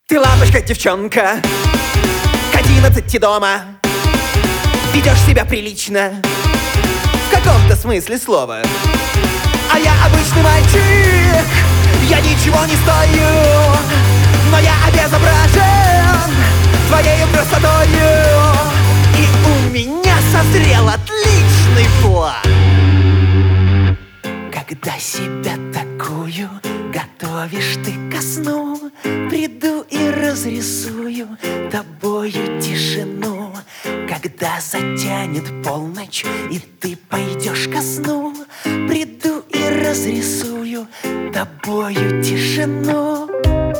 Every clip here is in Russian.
Ты лапочка, девчонка, к 11 дома. Ведешь себя прилично, в каком-то смысле слова. А я обычный мальчик, я ничего не стою, но я обезображен твоею красотою. И у меня созрел отличный план. Когда себя такую готовишь ты ко сну, приду и разрисую тобою тишину. Когда затянет полночь и ты пойдешь ко сну, приду и разрисую тобою тишину.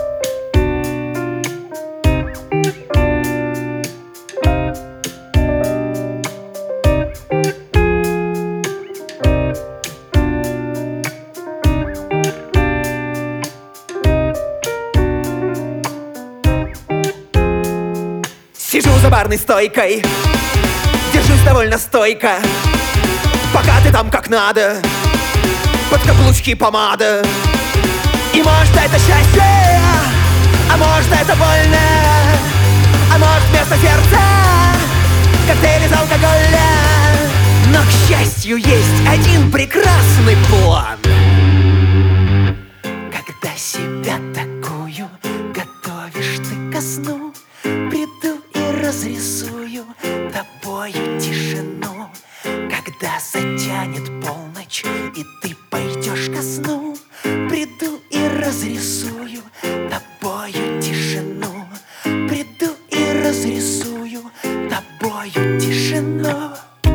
Сижу за барной стойкой, держусь довольно стойко, пока ты там как надо, под каблучки помада. И может это счастье, а может это больно, а может вместо сердца коктейль из алкоголя. Но, к счастью, есть один прекрасный план. Когда себя такую готовишь ты ко сну, приду и разрисую тобою тишину. Когда затянет полночь и ты пойдешь ко сну, приду и разрисую тобою тишину. Приду и разрисую тобою тишину.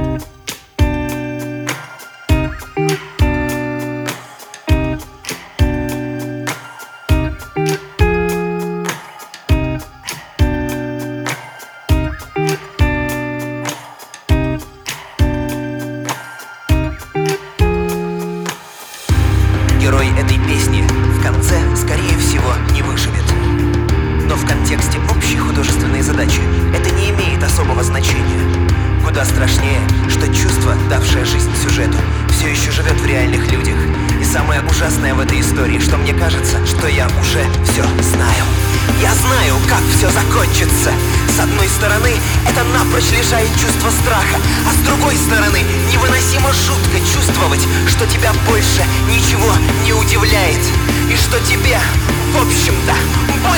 Герой этой песни в конце, скорее всего, не выживет. Но в контексте общей художественной задачи это не имеет особого значения. Куда страшнее, что чувство, давшее жизнь сюжету, все еще живет в реальных людях. И самое ужасное в этой истории, что мне кажется, что я уже все знаю. Я знаю, как все закончится. С одной стороны, это напрочь лишает чувства страха, а с другой стороны, невыносимо жутко чувствовать, что тебя больше ничего не удивляет. И что тебе, в общем-то,